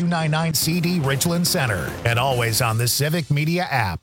299CD Richland Center, and always on the Civic Media app.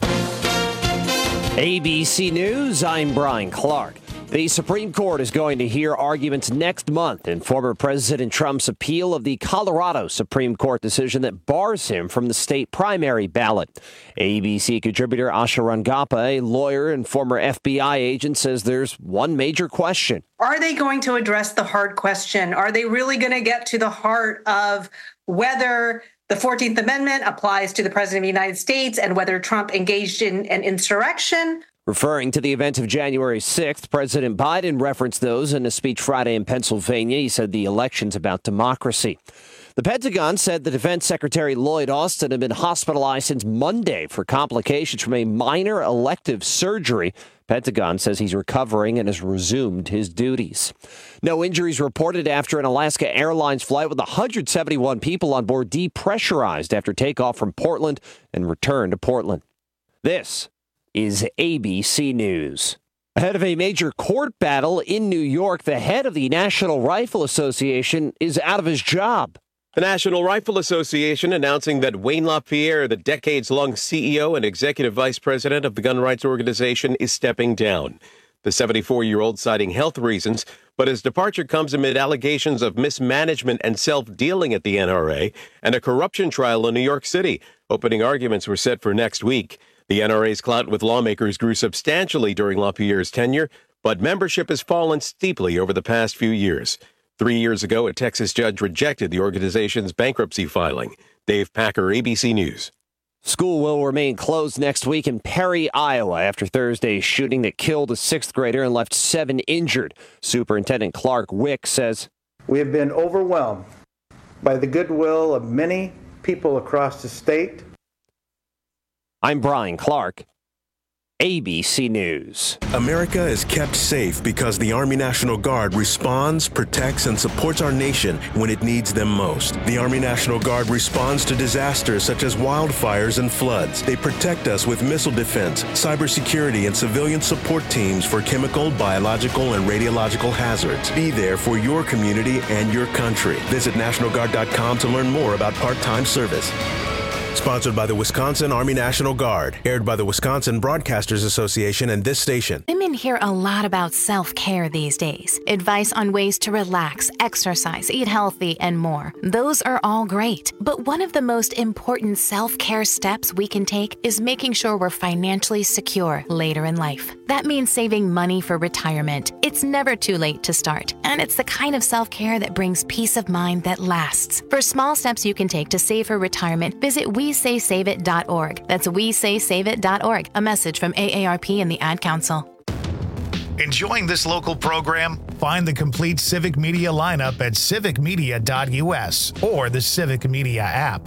ABC News, I'm Brian Clark. The Supreme Court is going to hear arguments next month in former President Trump's appeal of the Colorado Supreme Court decision that bars him from the state primary ballot. ABC contributor Asha Rangappa, a lawyer and former FBI agent, says there's one major question. Are they going to address the hard question? Are they really going to get to the heart of whether the 14th Amendment applies to the President of the United States and whether Trump engaged in an insurrection? Referring to the event of January 6th, President Biden referenced those in a speech Friday in Pennsylvania. He said the election's about democracy. The Pentagon said the Defense Secretary Lloyd Austin had been hospitalized since Monday for complications from a minor elective surgery. Pentagon says he's recovering and has resumed his duties. No injuries reported after an Alaska Airlines flight with 171 people on board depressurized after takeoff from Portland and returned to Portland. This is ABC News. Ahead of a major court battle in New York, the head of the National Rifle Association is out of his job. The National Rifle Association announcing that Wayne LaPierre, the decades-long CEO and executive vice president of the gun rights organization, is stepping down. The 74-year-old citing health reasons, but his departure comes amid allegations of mismanagement and self-dealing at the NRA and a corruption trial in New York City. Opening arguments were set for next week. The NRA's clout with lawmakers grew substantially during LaPierre's tenure, but membership has fallen steeply over the past few years. 3 years ago, a Texas judge rejected the organization's bankruptcy filing. Dave Packer, ABC News. School will remain closed next week in Perry, Iowa, after Thursday's shooting that killed a sixth grader and left 7 injured. Superintendent Clark Wick says, "We have been overwhelmed by the goodwill of many people across the state." I'm Brian Clark, ABC News. America is kept safe because the Army National Guard responds, protects, and supports our nation when it needs them most. The Army National Guard responds to disasters such as wildfires and floods. They protect us with missile defense, cybersecurity, and civilian support teams for chemical, biological, and radiological hazards. Be there for your community and your country. Visit NationalGuard.com to learn more about part-time service. Sponsored by the Wisconsin Army National Guard. Aired by the Wisconsin Broadcasters Association and this station. Women hear a lot about self-care these days. Advice on ways to relax, exercise, eat healthy, and more. Those are all great. But one of the most important self-care steps we can take is making sure we're financially secure later in life. That means saving money for retirement. It's never too late to start. And it's the kind of self-care that brings peace of mind that lasts. For small steps you can take to save for retirement, visit WeSaySaveIt.org. That's WeSaySaveIt.org. A message from AARP and the Ad Council. Enjoying this local program? Find the complete Civic Media lineup at civicmedia.us or the Civic Media app.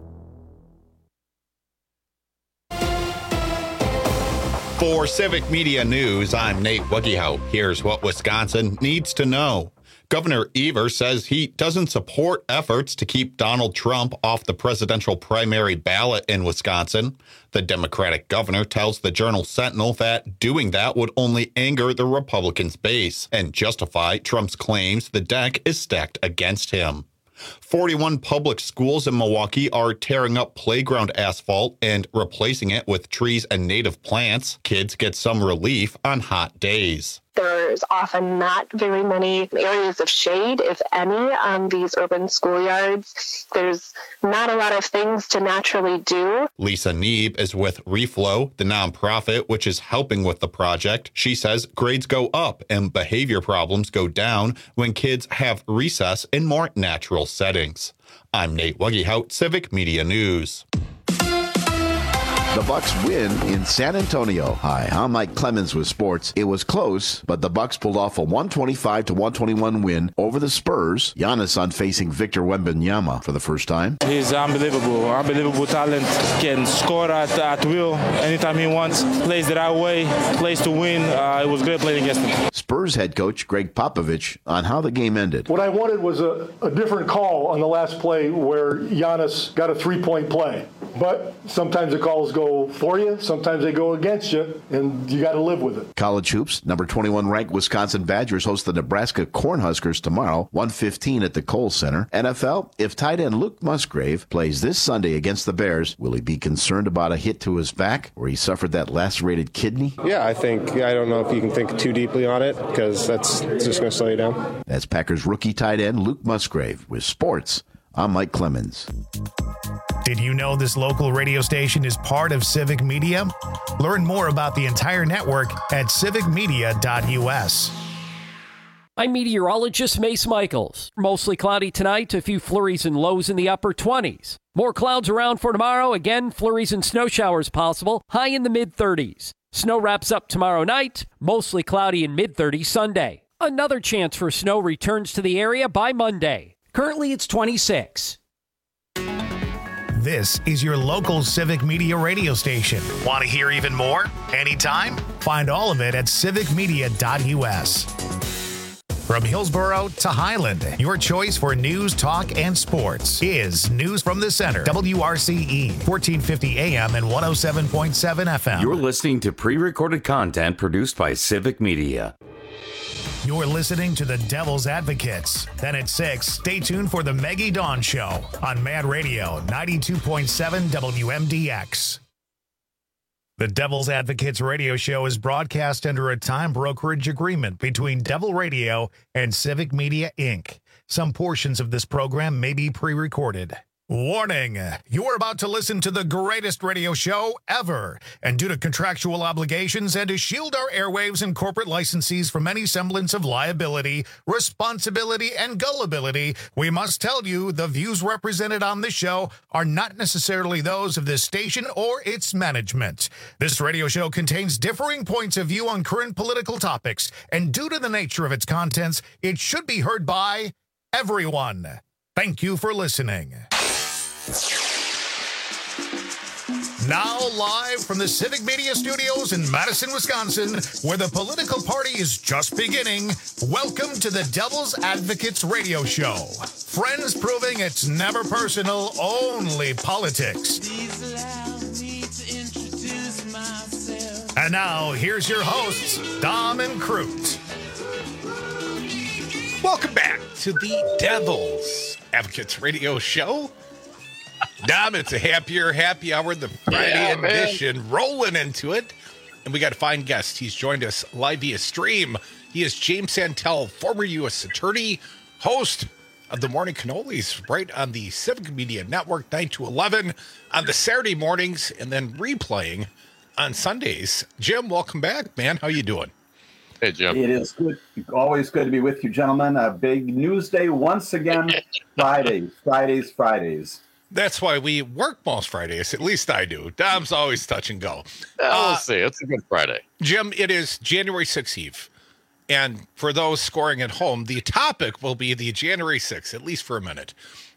For Civic Media News, I'm Nate Wuggehout. Here's what Wisconsin needs to know. Governor Evers says he doesn't support efforts to keep Donald Trump off the presidential primary ballot in Wisconsin. The Democratic governor tells the Journal-Sentinel that doing that would only anger the Republicans' base and justify Trump's claims the deck is stacked against him. 41 public schools in Milwaukee are tearing up playground asphalt and replacing it with trees and native plants. Kids get some relief on hot days. There's often not very many areas of shade, if any, on these urban schoolyards. There's not a lot of things to naturally do. Lisa Neeb is with Reflow, the nonprofit which is helping with the project. She says grades go up and behavior problems go down when kids have recess in more natural settings. I'm Nate Wuggehout, Civic Media News. The Bucks win in San Antonio. Hi, I'm Mike Clemens with sports. It was close, but the Bucks pulled off a 125-121 win over the Spurs. Giannis on facing Victor Wembanyama for the first time. He's unbelievable talent. Can score at will anytime he wants. Plays the right way, plays to win. It was great playing against him. Spurs head coach Greg Popovich on how the game ended. What I wanted was a different call on the last play where Giannis got a three-point play. But sometimes the calls go for you, sometimes they go against you, and you got to live with it. College hoops, number 21 ranked Wisconsin Badgers host the Nebraska Cornhuskers tomorrow, 1:15 at the Kohl Center. NFL, if tight end Luke Musgrave plays this Sunday against the Bears, will he be concerned about a hit to his back where he suffered that lacerated kidney? Yeah, I don't know if you can think too deeply on it because it's just going to slow you down. That's Packers rookie tight end Luke Musgrave. With sports, I'm Mike Clemens. Did you know this local radio station is part of Civic Media? Learn more about the entire network at civicmedia.us. I'm meteorologist Mace Michaels. Mostly cloudy tonight, a few flurries and lows in the upper 20s. More clouds around for tomorrow. Again, flurries and snow showers possible, high in the mid-30s. Snow wraps up tomorrow night, mostly cloudy and mid-30s Sunday. Another chance for snow returns to the area by Monday. Currently, it's 26. This is your local Civic Media radio station. Want to hear even more? Anytime? Find all of it at civicmedia.us. From Hillsborough to Highland, your choice for news, talk, and sports is News from the Center. WRCE, 1450 AM and 107.7 FM. You're listening to pre-recorded content produced by Civic Media. You're listening to the Devil's Advocates. Then at 6, stay tuned for the Maggie Dawn Show on Mad Radio 92.7 WMDX. The Devil's Advocates radio show is broadcast under a time brokerage agreement between Devil Radio and Civic Media, Inc. Some portions of this program may be pre-recorded. Warning, you are about to listen to the greatest radio show ever. And due to contractual obligations and to shield our airwaves and corporate licensees from any semblance of liability, responsibility, and gullibility, we must tell you the views represented on this show are not necessarily those of this station or its management. This radio show contains differing points of view on current political topics, and due to the nature of its contents, it should be heard by everyone. Thank you for listening. Now live from the Civic Media Studios in Madison, Wisconsin, where the political party is just beginning, welcome to the Devil's Advocates radio show. Friends proving it's never personal, only politics. And now, here's your hosts, Dom and Crute. Welcome back to the Devil's Advocates radio show. Dom, it's a happy hour, the Friday edition, rolling into it. And we got a fine guest. He's joined us live via stream. He is James Santel, former U.S. attorney, host of the Morning Cannolis, right on the Civic Media Network, 9 to 11 on the Saturday mornings, and then replaying on Sundays. Jim, welcome back, man. How you doing? Hey, Jim. It is good. Always good to be with you, gentlemen. A big news day once again. Fridays. That's why we work most Fridays. At least I do. Dom's always touch and go. We'll see. It's a good Friday. Jim, it is January 6th Eve. And for those scoring at home, the topic will be the January 6th, at least for a minute.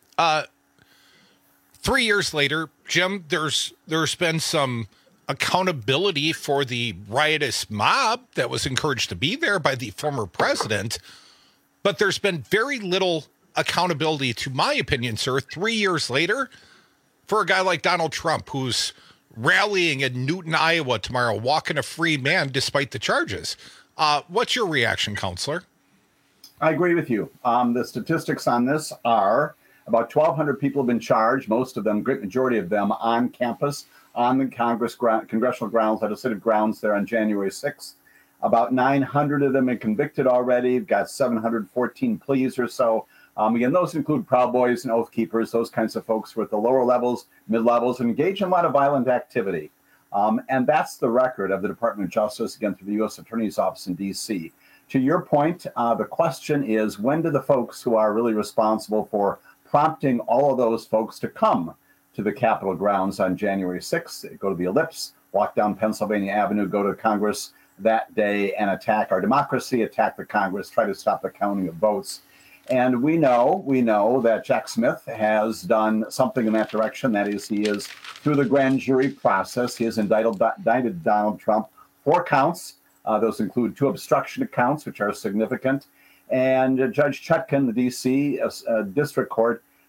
3 years later, Jim, there's been some accountability for the riotous mob that was encouraged to be there by the former president. But there's been very little accountability, to my opinion, sir, 3 years later, for a guy like Donald Trump, who's rallying in Newton, Iowa tomorrow, walking a free man despite the charges. What's your reaction, Counselor? I agree with you. The statistics on this are about 1,200 people have been charged, most of them, great majority of them, on campus, on the congressional grounds, legislative grounds there on January 6th. About 900 of them have been convicted already. We've got 714 pleas or so. Again, those include Proud Boys and Oath Keepers, those kinds of folks who are at the lower levels, mid-levels, and engage in a lot of violent activity. And that's the record of the Department of Justice, again, through the U.S. Attorney's Office in D.C. To your point, the question is, when do the folks who are really responsible for prompting all of those folks to come to the Capitol grounds on January 6th, go to the Ellipse, walk down Pennsylvania Avenue, go to Congress that day and attack our democracy, attack the Congress, try to stop the counting of votes? And we know that Jack Smith has done something in that direction. That is, he is, through the grand jury process, he has indicted Donald Trump 4 counts. Those include 2 obstruction counts, which are significant. And Judge Chutkan, the D.C. District Court,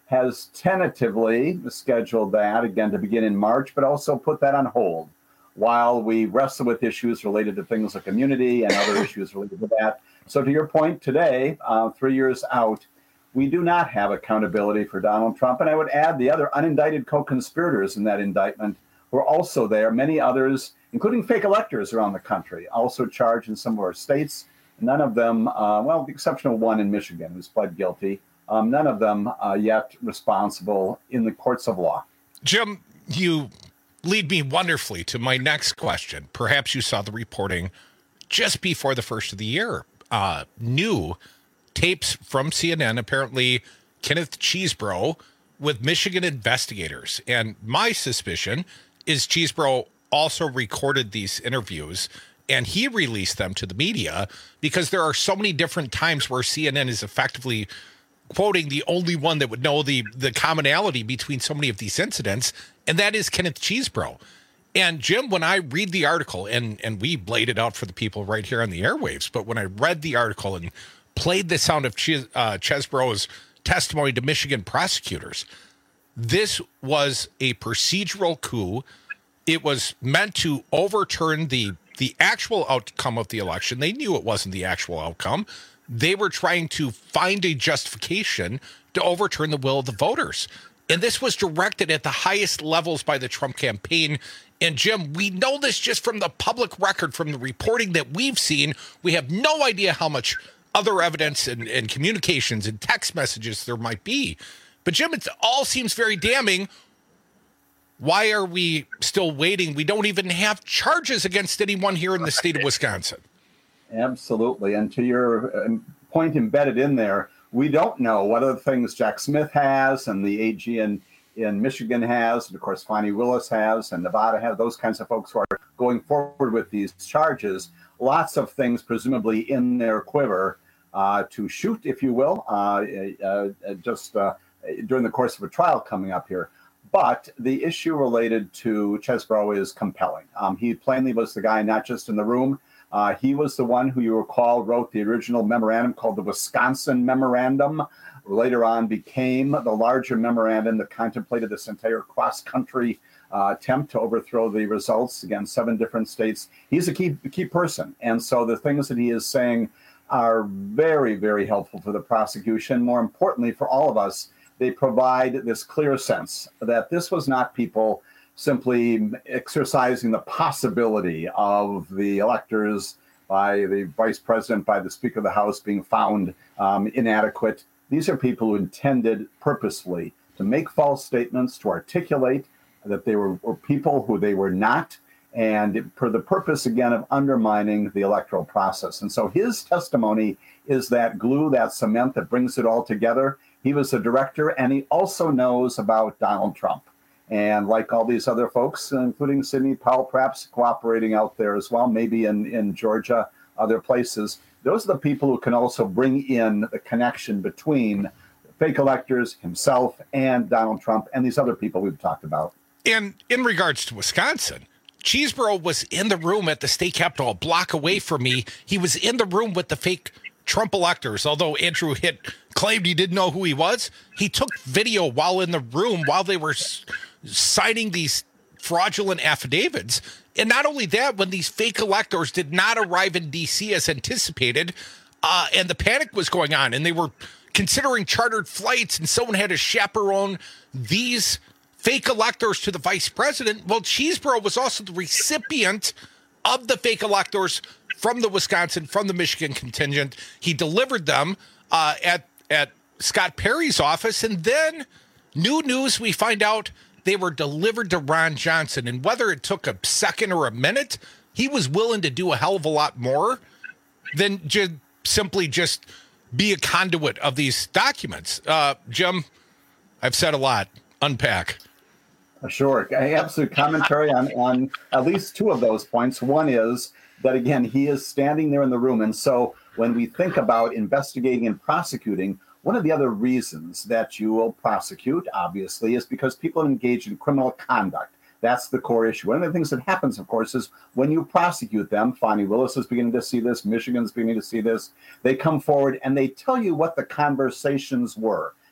has tentatively scheduled that again to begin in March, but also put that on hold while we wrestle with issues related to things like immunity and other issues related to that. So to your point today, 3 years out, we do not have accountability for Donald Trump. And I would add the other unindicted co-conspirators in that indictment who are also there. Many others, including fake electors around the country, also charged in some of our states. None of them, well, with the exception of one in Michigan who's pled guilty, none of them yet responsible in the courts of law. Jim, you lead me wonderfully to my next question. Perhaps you saw the reporting just before the first of the year. New tapes from CNN, apparently Kenneth Chesebro with Michigan investigators. And my suspicion is Chesebro also recorded these interviews and he released them to the media because there are so many different times where CNN is effectively quoting the only one that would know the commonality between so many of these incidents, and that is Kenneth Chesebro. And Jim, when I read the article, and we laid it out for the people right here on the airwaves, but when I read the article and played the sound of Chesebro's testimony to Michigan prosecutors, this was a procedural coup. It was meant to overturn the actual outcome of the election. They knew it wasn't the actual outcome. They were trying to find a justification to overturn the will of the voters. And this was directed at the highest levels by the Trump campaign. And Jim, we know this just from the public record, from the reporting that we've seen. We have no idea how much other evidence and communications and text messages there might be. But Jim, it all seems very damning. Why are we still waiting? We don't even have charges against anyone here in the state of Wisconsin. Absolutely. And to your point embedded in there, we don't know what other things Jack Smith has and the AG in Michigan has, and of course Fani Willis has, and Nevada has, those kinds of folks who are going forward with these charges. Lots of things presumably in their quiver to shoot, if you will, just during the course of a trial coming up here. But the issue related to Chesebro is compelling. He plainly was the guy not just in the room. He was the one who, you recall, wrote the original memorandum called the Wisconsin Memorandum. Later on became the larger memorandum that contemplated this entire cross-country attempt to overthrow the results against 7 different states. He's a key person. And so the things that he is saying are very, very helpful for the prosecution. More importantly, for all of us, they provide this clear sense that this was not people simply exercising the possibility of the electors by the vice president, by the Speaker of the House being found inadequate. These are people who intended purposefully to make false statements, to articulate that they were people who they were not, and for the purpose, again, of undermining the electoral process. And so his testimony is that glue, that cement that brings it all together. He was a director, and he also knows about Donald Trump. And like all these other folks, including Sidney Powell, perhaps cooperating out there as well, maybe in Georgia, other places, those are the people who can also bring in the connection between fake electors, himself, and Donald Trump, and these other people we've talked about. And in regards to Wisconsin, Chesebro was in the room at the state capitol a block away from me. He was in the room with the fake Trump electors. Although Andrew Hitt claimed he didn't know who he was, he took video while in the room while they were signing these fraudulent affidavits. And not only that, when these fake electors did not arrive in D.C. as anticipated, and the panic was going on, and they were considering chartered flights, and someone had to chaperone these fake electors to the vice president. Well, Chesebro was also the recipient of the fake electors from the Wisconsin, from the Michigan contingent. He delivered them at Scott Perry's office, and then new news, we find out they were delivered to Ron Johnson. And whether it took a second or a minute, he was willing to do a hell of a lot more than simply just be a conduit of these documents. Jim, I've said a lot. Unpack. Sure. Absolute commentary on at least 2 of those points. One is that, again, he is standing there in the room. And so when we think about investigating and prosecuting, one of the other reasons that you will prosecute, obviously, is because people engage in criminal conduct. That's the core issue. One of the things that happens, of course, is when you prosecute them, Fani Willis is beginning to see this, Michigan's beginning to see this, they come forward and they tell you what the conversations were.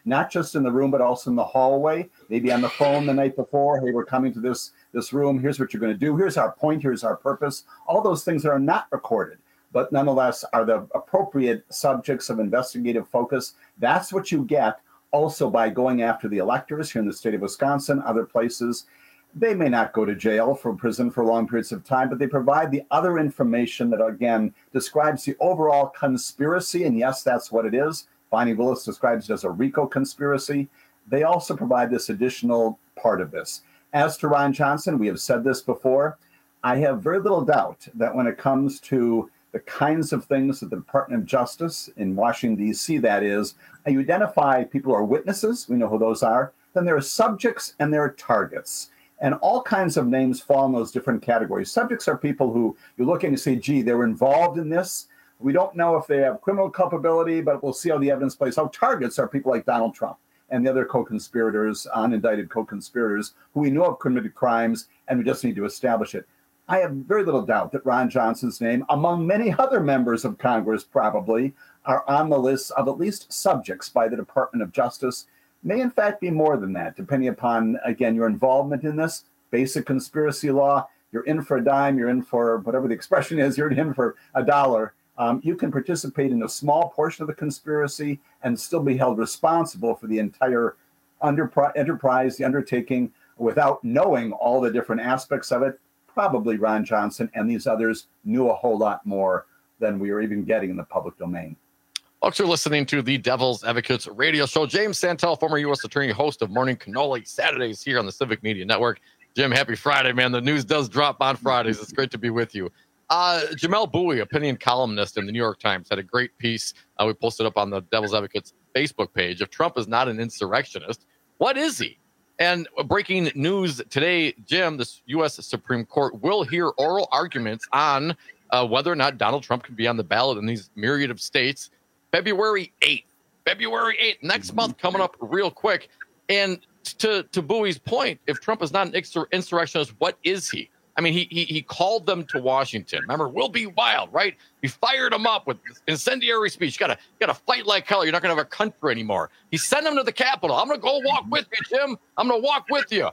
not just in the room, but also in the hallway, maybe on the phone the night before. Hey, we're coming to this room. Here's what you're going to do. Here's our point. Here's our purpose. All those things that are not recorded, but nonetheless are the appropriate subjects of investigative focus. That's what you get also by going after the electors here in the state of Wisconsin, other places. They may not go to jail for prison for long periods of time, but they provide the other information that, again, describes the overall conspiracy. And yes, that's what it is. Bonnie Willis describes it as a RICO conspiracy. They also provide this additional part of this. As to Ron Johnson, we have said this before. I have very little doubt that when it comes to the kinds of things that the Department of Justice in Washington, D.C., that is, you identify people who are witnesses. We know who those are. Then there are subjects and there are targets. And all kinds of names fall in those different categories. Subjects are people who you look at and you say, gee, they were involved in this. We don't know if they have criminal culpability, but we'll see how the evidence plays out. Targets are people like Donald Trump and the other co-conspirators, unindicted co-conspirators, who we know have committed crimes, and we just need to establish it. I have very little doubt that Ron Johnson's name, among many other members of Congress probably, are on the list of at least subjects by the Department of Justice. May in fact be more than that, depending upon, again, your involvement in this. Basic conspiracy law, you're in for a dime, you're in for whatever the expression is, you're in for $1. You can participate in a small portion of the conspiracy and still be held responsible for the entire enterprise, the undertaking, without knowing all the different aspects of it. Probably Ron Johnson and these others knew a whole lot more than we are even getting in the public domain. Folks, you're listening to the Devil's Advocates radio show. James Santel, former U.S. Attorney, host of Morning Cannoli Saturdays here on the Civic Media Network. Jim, happy Friday, man. The news does drop on Fridays. It's great to be with you. Jamel Bouie, opinion columnist in the New York Times, had a great piece we posted up on the Devil's Advocates Facebook page. If Trump is not an insurrectionist, what is he? And breaking news today, Jim, the U.S. Supreme Court will hear oral arguments on whether or not Donald Trump can be on the ballot in these myriad of states February 8th. February 8th, next month, coming up real quick. And to Bowie's point, if Trump is not an insurrectionist, what is he? I mean, he called them to Washington. Remember, we'll be wild, right? He fired them up with incendiary speech. You gotta fight like hell. You're not gonna have a country anymore. He sent them to the Capitol. I'm gonna go walk with you, Jim. I'm gonna walk with you.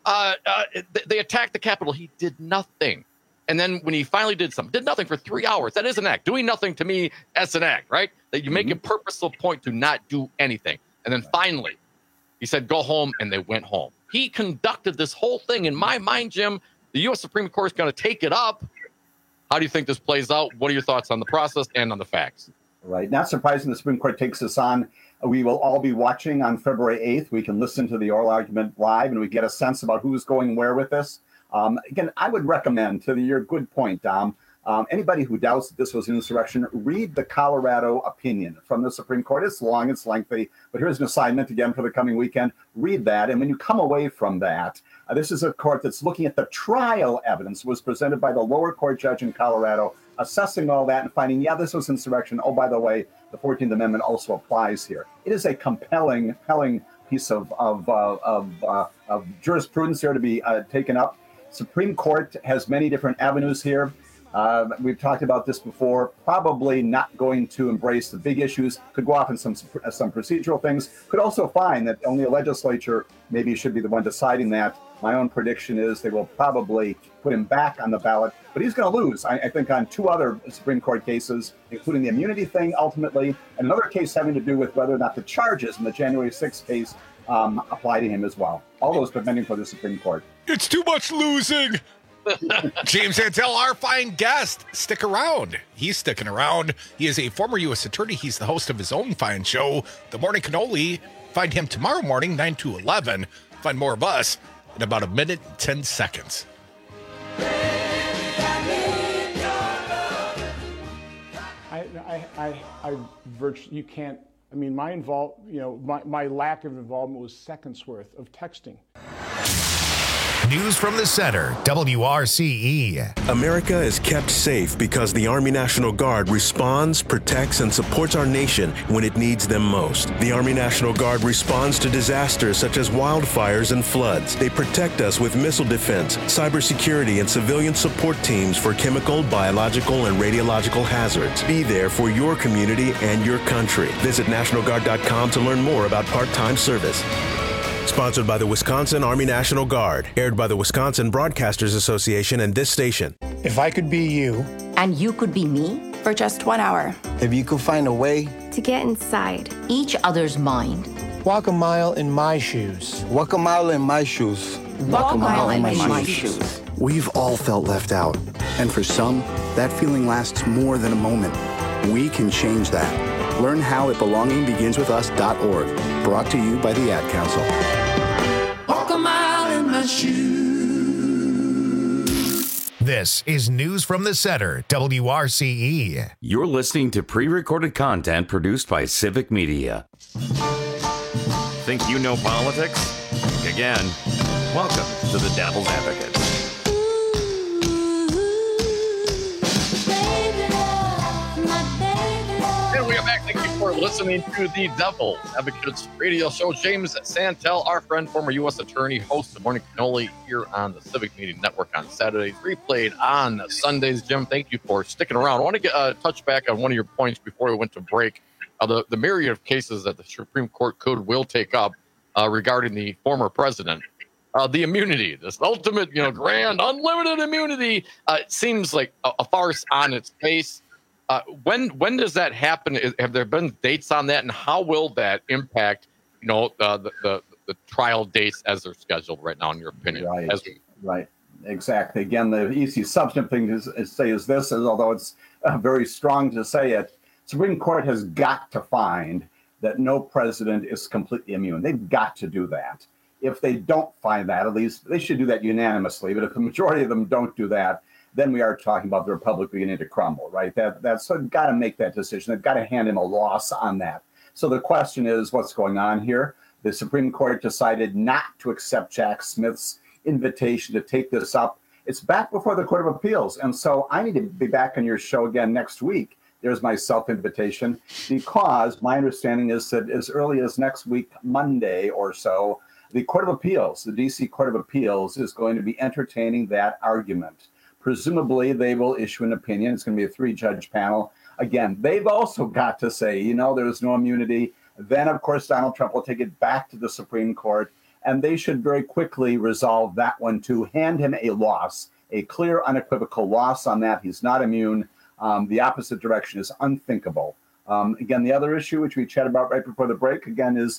They attacked the Capitol. He did nothing. And then when he finally did something, did nothing for 3 hours. That is an act. Doing nothing to me, that's an act, right? That you make a purposeful point to not do anything. And then finally, he said, go home, and they went home. He conducted this whole thing. In my mind, Jim, the U.S. Supreme Court is going to take it up. How do you think this plays out? What are your thoughts on the process and on the facts? Right. Not surprising the Supreme Court takes this on. We will all be watching on February 8th. We can listen to the oral argument live, and we get a sense about who's going where with this. Again, I would recommend, to your good point, Dom, anybody who doubts that this was an insurrection, read the Colorado opinion from the Supreme Court. It's long, it's lengthy, but here's an assignment again for the coming weekend. Read that, and when you come away from that, this is a court that's looking at the trial evidence was presented by the lower court judge in Colorado, assessing all that and finding, yeah, this was insurrection. Oh, by the way, the 14th Amendment also applies here. It is a compelling piece of jurisprudence here to be taken up. Supreme Court has many different avenues here. We've talked about this before. Probably not going to embrace the big issues. Could go off in some procedural things. Could also find that only a legislature maybe should be the one deciding that. My own prediction is they will probably put him back on the ballot, but he's going to lose, I think, on two other Supreme Court cases, including the immunity thing ultimately, and another case having to do with whether or not the charges in the January 6th case apply to him as well. All those pending for the Supreme Court. It's too much losing. James Santel, our fine guest. Stick around. He's sticking around. He is a former U.S. attorney. He's the host of his own fine show, The Morning Cannoli. Find him tomorrow morning, 9 to 11. Find more of us in about a minute and 10 seconds. I virtually, you can't, I mean, my lack of involvement was seconds worth of texting. News from the Center, WRCE. America is kept safe because the Army National Guard responds, protects, and supports our nation when it needs them most. The Army National Guard responds to disasters such as wildfires and floods. They protect us with missile defense, cybersecurity, and civilian support teams for chemical, biological, and radiological hazards. Be there for your community and your country. Visit NationalGuard.com to learn more about part-time service. Sponsored by the Wisconsin Army National Guard. Aired by the Wisconsin Broadcasters Association and this station. If I could be you. And you could be me. For just 1 hour. If you could find a way. To get inside. Each other's mind. Walk a mile in my shoes. Walk a mile in my shoes. Walk a mile in my shoes. We've all felt left out. And for some, that feeling lasts more than a moment. We can change that. Learn how at belongingbeginswithus.org. Brought to you by the Ad Council. Walk a mile in my shoes. This is News from the Center, WRCE. You're listening to pre-recorded content produced by Civic Media. Think you know politics? Again, welcome to the Devil's Advocate. And we are back. Thank you for listening to the Devil's Advocates radio show. James Santel, our friend, former U.S. attorney, host of Morning Cannoli here on the Civic Media Network on Saturdays, replayed on Sundays. Jim, thank you for sticking around. I want to touch back on one of your points before we went to break. The myriad of cases that the Supreme Court will take up regarding the former president. The immunity, this ultimate, grand, unlimited immunity, seems like a farce on its face. When does that happen? Have there been dates on that, and how will that impact, the trial dates as they're scheduled right now, in your opinion? Right, exactly. Again, the easy substantive thing to say is this, although it's very strong to say it, Supreme Court has got to find that no president is completely immune. They've got to do that. If they don't find that, at least they should do that unanimously. But if the majority of them don't do that, then we are talking about the republic beginning to crumble, right? That's so got to make that decision. They've got to hand him a loss on that. So the question is, what's going on here? The Supreme Court decided not to accept Jack Smith's invitation to take this up. It's back before the Court of Appeals. And so I need to be back on your show again next week. There's my self-invitation, because my understanding is that as early as next week, Monday or so, the Court of Appeals, the D.C. Court of Appeals, is going to be entertaining that argument. Presumably, they will issue an opinion. It's going to be a 3-judge panel. Again, they've also got to say, there's no immunity. Then, of course, Donald Trump will take it back to the Supreme Court, and they should very quickly resolve that one to hand him a loss, a clear, unequivocal loss on that. He's not immune. The opposite direction is unthinkable. Again, the other issue, which we chatted about right before the break, again, is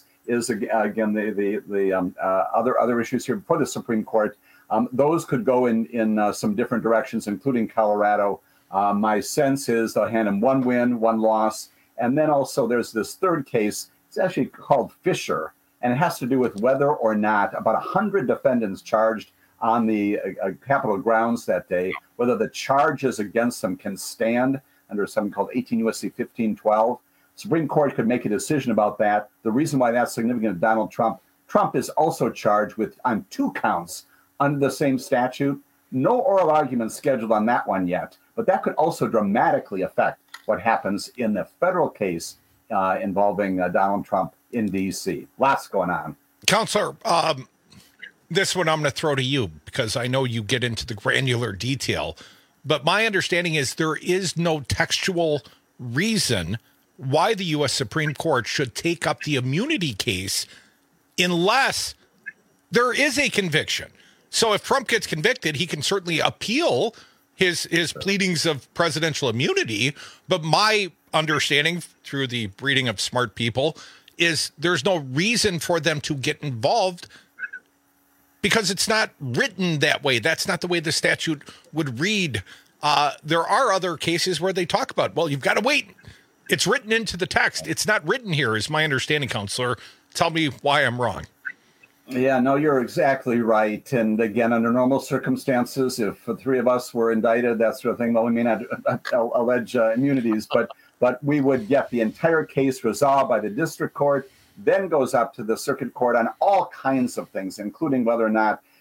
the other issues here before the Supreme Court. Those could go in some different directions, including Colorado. My sense is they'll hand him one win, one loss. And then also there's this third case. It's actually called Fisher, and it has to do with whether or not about 100 defendants charged on the Capitol grounds that day, whether the charges against them can stand under something called 18 U.S.C. 1512. Supreme Court could make a decision about that. The reason why that's significant is Donald Trump. Trump is also charged on 2 counts under the same statute. No oral arguments scheduled on that one yet, but that could also dramatically affect what happens in the federal case involving Donald Trump in D.C. Lots going on. Counselor, this one I'm going to throw to you because I know you get into the granular detail, but my understanding is there is no textual reason why the U.S. Supreme Court should take up the immunity case unless there is a conviction. So if Trump gets convicted, he can certainly appeal his pleadings of presidential immunity. But my understanding through the breeding of smart people is there's no reason for them to get involved because it's not written that way. That's not the way the statute would read. There are other cases where they talk about, well, you've got to wait. It's written into the text. It's not written here, is my understanding, Counselor. Tell me why I'm wrong. Yeah, no, you're exactly right. And again, under normal circumstances, if the 3 of us were indicted, that sort of thing, well, we may not allege immunities, but we would get the entire case resolved by the district court, then goes up to the circuit court on all kinds of things, including whether or not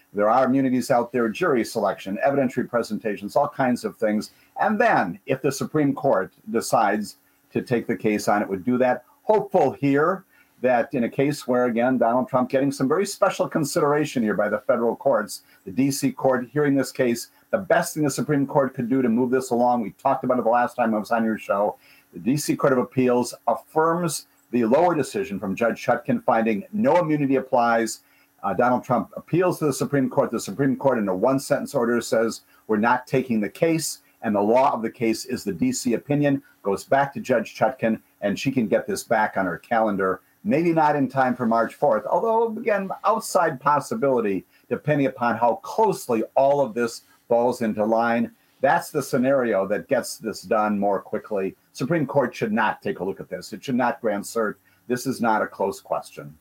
There are immunities out there, jury selection, evidentiary presentations, all kinds of things. And then if the Supreme Court decides to take the case on, it would do that. Hopeful here that in a case where, again, Donald Trump getting some very special consideration here by the federal courts, the D.C. court hearing this case, the best thing the Supreme Court could do to move this along, we talked about it the last time I was on your show, the D.C. Court of Appeals affirms the lower decision from Judge Chutkan finding no immunity applies. Donald Trump appeals to the Supreme Court. The Supreme Court in a one-sentence order says we're not taking the case, and the law of the case is the D.C. opinion, goes back to Judge Chutkan, and she can get this back on her calendar. Maybe not in time for March 4th, although, again, outside possibility, depending upon how closely all of this falls into line. That's the scenario that gets this done more quickly. Supreme Court should not take a look at this. It should not grant cert. This is not a close question.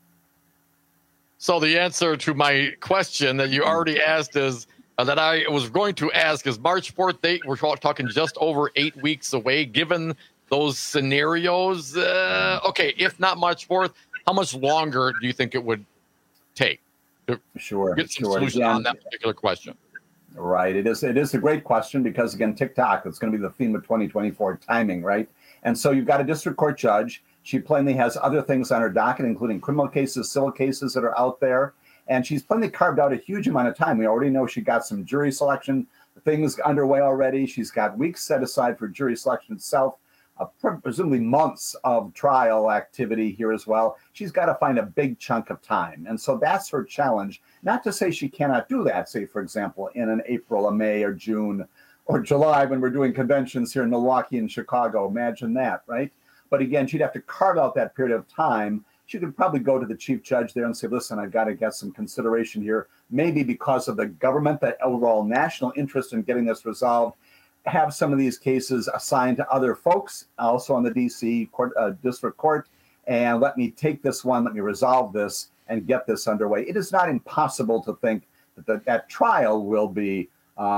So the answer to my question that you already asked is that I was going to ask is March 4th date. We're talking just over 8 weeks away. Given those scenarios, okay, if not March 4th, how much longer do you think it would take to get some solution on that particular question? Right. It is a great question because, again, TikTok, it's going to be the theme of 2024, timing, right? And so you've got a district court judge. She plainly has other things on her docket, including criminal cases, civil cases that are out there. And she's plainly carved out a huge amount of time. We already know she got some jury selection things underway already. She's got weeks set aside for jury selection itself, presumably months of trial activity here as well. She's got to find a big chunk of time. And so that's her challenge. Not to say she cannot do that, say, for example, in an April, a May, or June, or July when we're doing conventions here in Milwaukee and Chicago. Imagine that, right? But again, she'd have to carve out that period of time. She could probably go to the chief judge there and say, listen, I've got to get some consideration here, maybe because of the government, the overall national interest in getting this resolved, have some of these cases assigned to other folks, also on the D.C. court, district court, and let me take this one, let me resolve this and get this underway. It is not impossible to think that that trial will be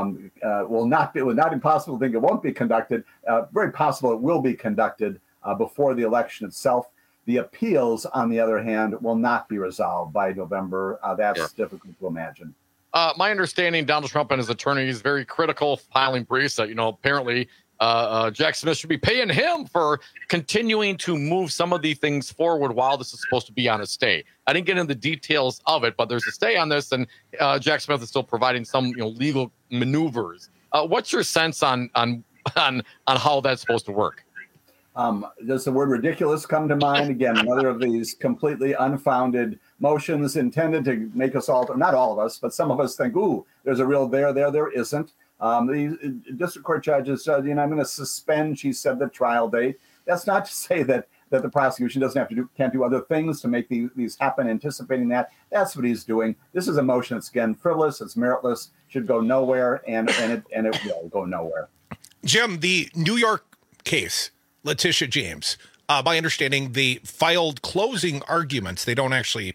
not impossible to think it won't be conducted. Very possible it will be conducted before the election itself. The appeals, on the other hand, will not be resolved by November. That's difficult to imagine. My understanding, Donald Trump and his attorney is very critical of filing briefs that, apparently Jack Smith should be paying him for continuing to move some of the things forward while this is supposed to be on a stay. I didn't get into the details of it, but there's a stay on this, and Jack Smith is still providing some legal maneuvers. What's your sense on how that's supposed to work? Does the word ridiculous come to mind? Again, another of these completely unfounded motions intended to make us all, not all of us, but some of us think, ooh, there's a real there isn't. The district court judges said, I'm going to suspend, she said, the trial date. That's not to say that the prosecution can't do other things to make these happen, anticipating that. That's what he's doing. This is a motion that's, again, frivolous, it's meritless, should go nowhere, and it will go nowhere. Jim, the New York case, Letitia James, my understanding, they filed closing arguments. They don't actually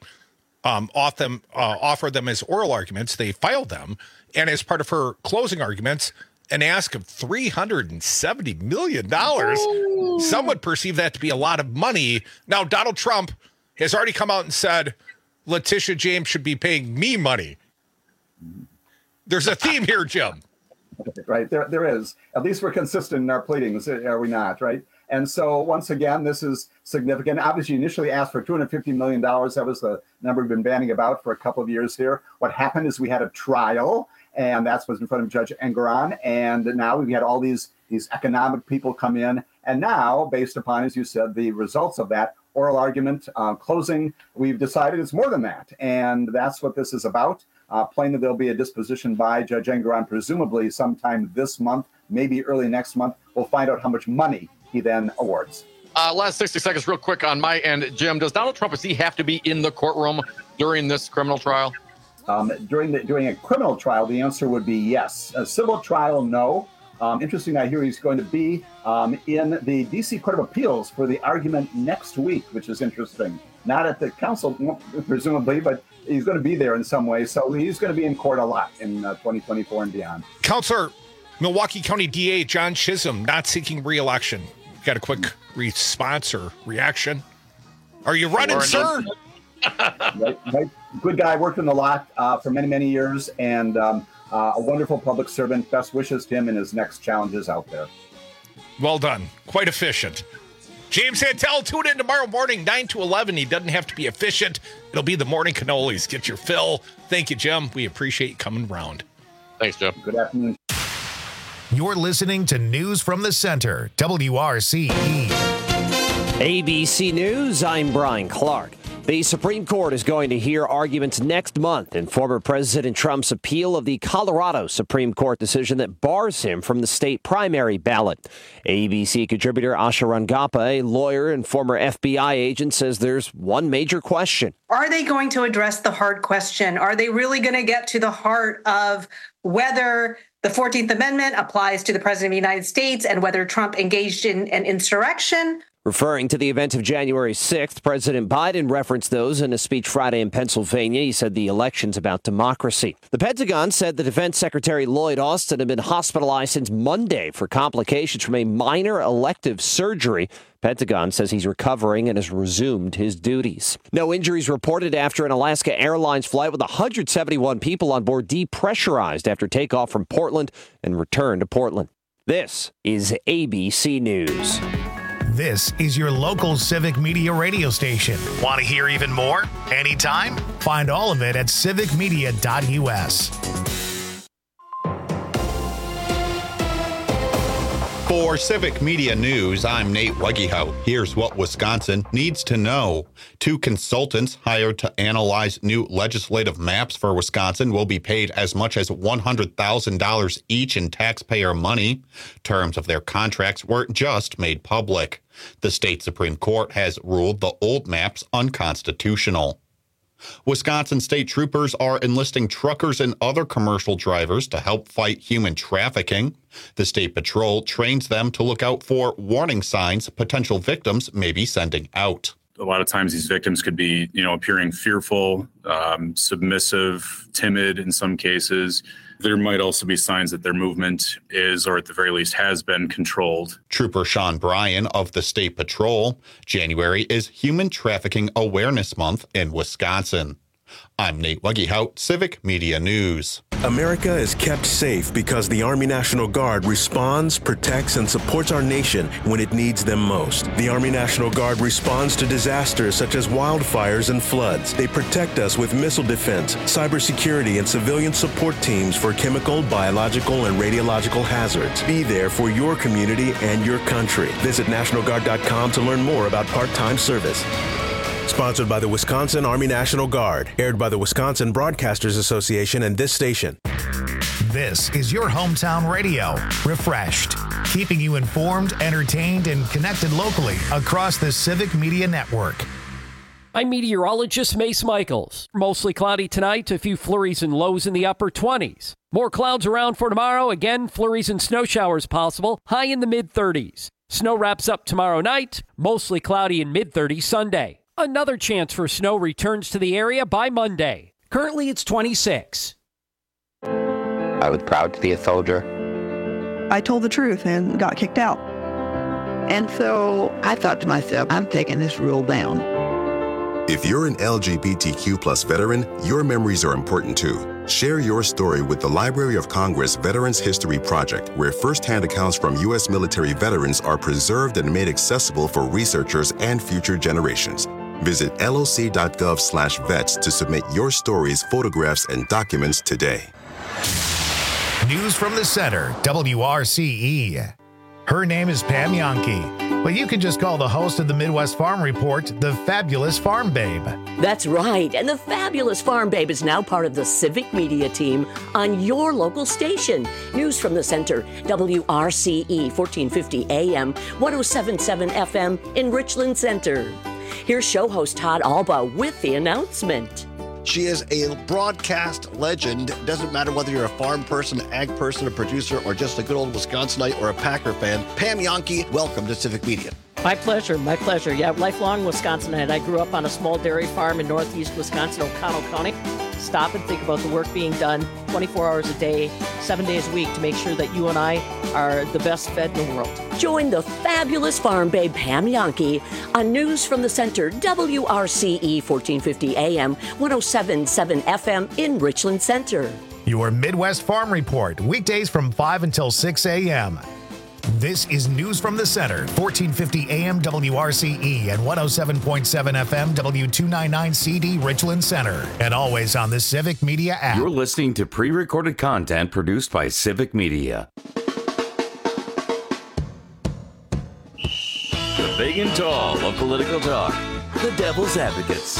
offer them as oral arguments. They filed them. And as part of her closing arguments, an ask of $370 million. Ooh. Some would perceive that to be a lot of money. Now, Donald Trump has already come out and said, Letitia James should be paying me money. There's a theme here, Jim. Right, there is. At least we're consistent in our pleadings, are we not, right? And so, once again, this is significant. Obviously, you initially asked for $250 million. That was the number we've been bandying about for a couple of years here. What happened is we had a trial, and that's what's in front of Judge Engoron. And now we've had all these economic people come in. And now, based upon, as you said, the results of that oral argument closing, we've decided it's more than that. And that's what this is about. Plainly, there'll be a disposition by Judge Engoron, presumably sometime this month, maybe early next month. We'll find out how much money he then awards. Last 60 seconds real quick on my end. Jim, does Donald Trump, does he have to be in the courtroom during this criminal trial? During a criminal trial, the answer would be yes. A civil trial, no. Interesting, I hear he's going to be in the D.C. Court of Appeals for the argument next week, which is interesting. Not at the council, presumably, but he's going to be there in some way. So he's going to be in court a lot in 2024 and beyond. Counselor, Milwaukee County DA John Chisholm not seeking re-election. Got a quick response or reaction? Are you running, sir? Right. Good guy, worked in the lot for many, many years, and a wonderful public servant. Best wishes to him in his next challenges out there. Well done. Quite efficient. James Santel, tune in tomorrow morning, 9 to 11. He doesn't have to be efficient. It'll be the morning cannolis. Get your fill. Thank you, Jim. We appreciate you coming around. Thanks, Jim. Good afternoon. You're listening to News from the Center, WRCE. ABC News, I'm Brian Clark. The Supreme Court is going to hear arguments next month in former President Trump's appeal of the Colorado Supreme Court decision that bars him from the state primary ballot. ABC contributor Asha Rangappa, a lawyer and former FBI agent, says there's one major question. Are they going to address the hard question? Are they really going to get to the heart of whether the 14th Amendment applies to the President of the United States and whether Trump engaged in an insurrection? Referring to the event of January 6th, President Biden referenced those in a speech Friday in Pennsylvania. He said the election's about democracy. The Pentagon said the Defense Secretary Lloyd Austin had been hospitalized since Monday for complications from a minor elective surgery. Pentagon says he's recovering and has resumed his duties. No injuries reported after an Alaska Airlines flight with 171 people on board depressurized after takeoff from Portland and return to Portland. This is ABC News. This is your local Civic Media radio station. Want to hear even more? Anytime? Find all of it at civicmedia.us. For Civic Media News, I'm Nate Weggehout. Here's what Wisconsin needs to know. 2 consultants hired to analyze new legislative maps for Wisconsin will be paid as much as $100,000 each in taxpayer money. Terms of their contracts were just made public. The state Supreme Court has ruled the old maps unconstitutional. Wisconsin state troopers are enlisting truckers and other commercial drivers to help fight human trafficking. The state patrol trains them to look out for warning signs potential victims may be sending out. A lot of times these victims could be, appearing fearful, submissive, timid in some cases. There might also be signs that their movement is, or at the very least has been, controlled. Trooper Sean Bryan of the State Patrol. January is Human Trafficking Awareness Month in Wisconsin. I'm Nate Weggehout, Civic Media News. America is kept safe because the Army National Guard responds, protects, and supports our nation when it needs them most. The Army National Guard responds to disasters such as wildfires and floods. They protect us with missile defense, cybersecurity, and civilian support teams for chemical, biological, and radiological hazards. Be there for your community and your country. Visit NationalGuard.com to learn more about part-time service. Sponsored by the Wisconsin Army National Guard. Aired by the Wisconsin Broadcasters Association and this station. This is your hometown radio. Refreshed. Keeping you informed, entertained, and connected locally across the Civic Media Network. I'm meteorologist Mace Michaels. Mostly cloudy tonight, a few flurries and lows in the upper 20s. More clouds around for tomorrow. Again, flurries and snow showers possible. High in the mid-30s. Snow wraps up tomorrow night. Mostly cloudy and mid-30s Sunday. Another chance for snow returns to the area by Monday. Currently, it's 26. I was proud to be a soldier. I told the truth and got kicked out. And so I thought to myself, I'm taking this rule down. If you're an LGBTQ+ veteran, your memories are important too. Share your story with the Library of Congress Veterans History Project, where firsthand accounts from U.S. military veterans are preserved and made accessible for researchers and future generations. Visit loc.gov/vets to submit your stories, photographs, and documents today. News from the Center, WRCE. Her name is Pam Yankee, but you can just call the host of the Midwest Farm Report the Fabulous Farm Babe. That's right, and the Fabulous Farm Babe is now part of the Civic Media team on your local station. News from the Center, WRCE, 1450 AM, 107.7 FM in Richland Center. Here's show host Todd Alba with the announcement. She is a broadcast legend. Doesn't matter whether you're a farm person, ag person, a producer, or just a good old Wisconsinite or a Packer fan. Pam Yankee, welcome to Civic Media. My pleasure. My pleasure. Yeah, lifelong Wisconsinite. I grew up on a small dairy farm in northeast Wisconsin, O'Connell County. Stop and think about the work being done 24 hours a day, 7 days a week to make sure that you and I are the best fed in the world. Join the fabulous farm babe Pam Yankee on News from the Center, WRCE 1450 AM, 107.7 FM in Richland Center. Your Midwest Farm Report, weekdays from 5 until 6 a.m. This is News from the Center, 1450 AM WRCE and 107.7 FM W299CD Richland Center, and always on the Civic Media app. You're listening to pre-recorded content produced by Civic Media. The big and tall of political talk, the Devil's Advocates.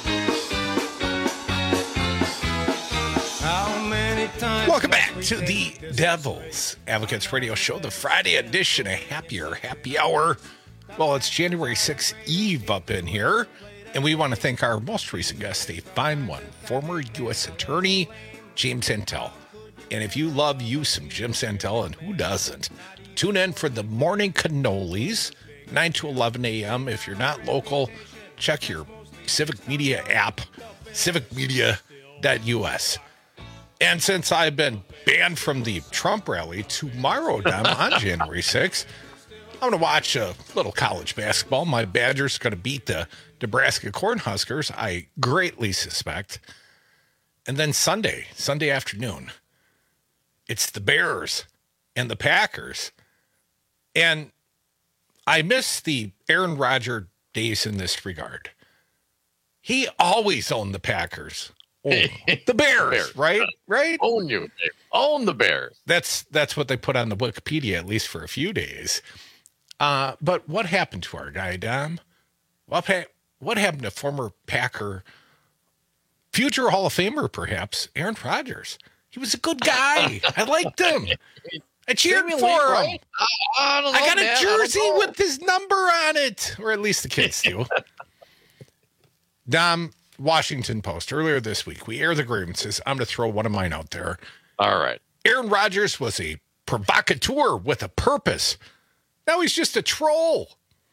Welcome back to the Devil's Advocates Radio Show, the Friday edition, a happier happy hour. Well, it's January 6th Eve up in here, and we want to thank our most recent guest, a fine one, former U.S. Attorney James Santel. And if you love you some Jim Santel, and who doesn't, tune in for the Morning Cannolis, 9 to 11 a.m. If you're not local, check your Civic Media app, civicmedia.us. And since I've been banned from the Trump rally tomorrow, Dom, on January 6th, I'm going to watch a little college basketball. My Badgers are going to beat the Nebraska Cornhuskers, I greatly suspect. And then Sunday afternoon, it's the Bears and the Packers. And I miss the Aaron Rodgers days in this regard. He always owned the Packers. The Bears, right? Own you. Own the Bears. That's what they put on the Wikipedia, at least for a few days. But what happened to our guy, Dom? What happened to former Packer, future Hall of Famer, perhaps, Aaron Rodgers? He was a good guy. I liked him. I cheered for him. Right? I don't know, I got a jersey with his number on it, or at least the kids do. Dom, Washington Post, earlier this week, we air the grievances. I'm going to throw one of mine out there. All right. Aaron Rodgers was a provocateur with a purpose. Now he's just a troll.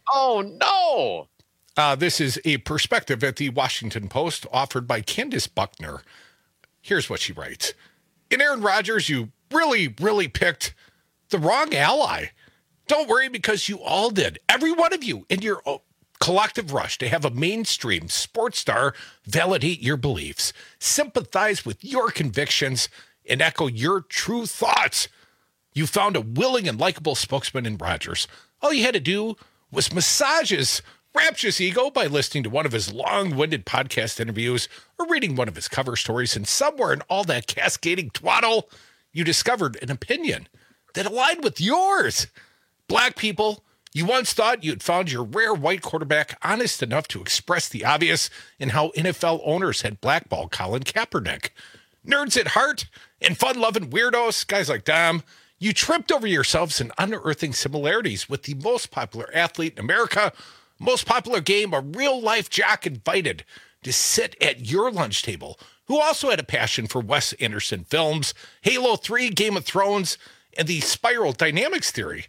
Oh, no. This is a perspective at the Washington Post offered by Candace Buckner. Here's what she writes. In Aaron Rodgers, you really, really picked the wrong ally. Don't worry, because you all did. Every one of you in your collective rush to have a mainstream sports star validate your beliefs, sympathize with your convictions, and echo your true thoughts. You found a willing and likable spokesman in Rodgers. All you had to do was massage his rapturous ego by listening to one of his long-winded podcast interviews or reading one of his cover stories, and somewhere in all that cascading twaddle, you discovered an opinion that aligned with yours. Black people, you once thought you'd found your rare white quarterback honest enough to express the obvious in how NFL owners had blackballed Colin Kaepernick. Nerds at heart and fun-loving weirdos, guys like Dom, you tripped over yourselves in unearthing similarities with the most popular athlete in America, most popular game, a real-life jock invited to sit at your lunch table, who also had a passion for Wes Anderson films, Halo 3, Game of Thrones, and the spiral dynamics theory.